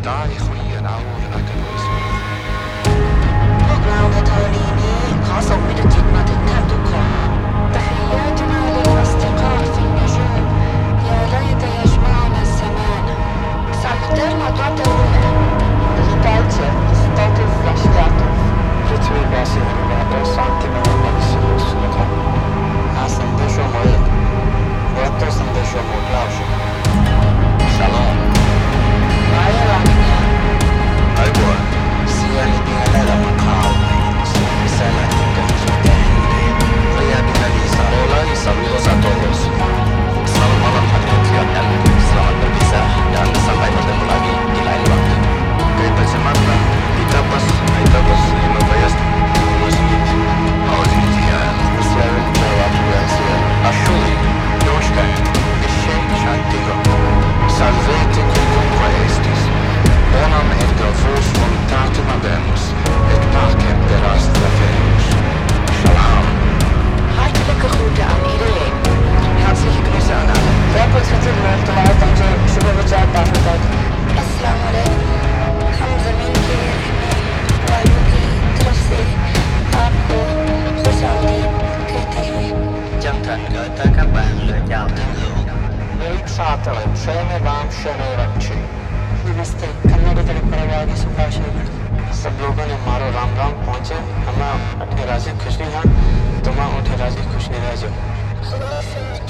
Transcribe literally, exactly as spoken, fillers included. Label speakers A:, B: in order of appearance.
A: تاريخ ينعود الأكاديمية
B: พวกเราในธรณีนี้ขอส่งมิตรจิตมาถึงท่านทุกคน تحياتنا للأصدقاء في النجوم يا ليت يجمعنا الزمان Salutări la toată lumea. Witajcie istoty z zaświatów.
C: पृथ्वी वासीहरूबाट शान्तिमय मनुष्यको सुख
D: આ સંદેશો મળે વધતો સંદેશો મોકલાવશો.
A: Shalom.
B: Maya Ramya.
A: أيوة.
D: Siyalit nga lang ang kaaway sa lahat ng kasundahin. Kaya binalisa.
A: Hola y saludos a todos. Selamat malam hadirin sekalian. Selamat berpisah dan sampai bertemu lagi di lain waktu. Kita semata, kita pas, kita pas, lima belas, muslim, Auzinian, Israel, Jawab, Yasia, Ashuri, Yoshka, Geshen, Shantigo, Salvete quicumque estis, bonum et gravus voluntatem habemus, et pacem per astra felius. Shalom.
B: Hartelijke groeten aan iedereen.
D: Herzliche Grüße an alle.
C: व्यापक में तुम्हारे पहुंचे शुभ विचार पाठन तक
B: अस्सलाम वालेकुम. हम ज़मीन के वालों की तरफ से आपको खुशामदीद कहते हैं.
D: Chân thành gửi tới các bạn lời chào thân hữu.
C: एक साथ प्रेम राम शरण रक्षे नमस्ते कन्नड़ परवादी सुभाषित सब लोगों ने मारो राम राम पहुंचे हमें अठे राजी खुशी हाँ तुम्हें उठे राजी खुशी रह जाओ
B: खुदा से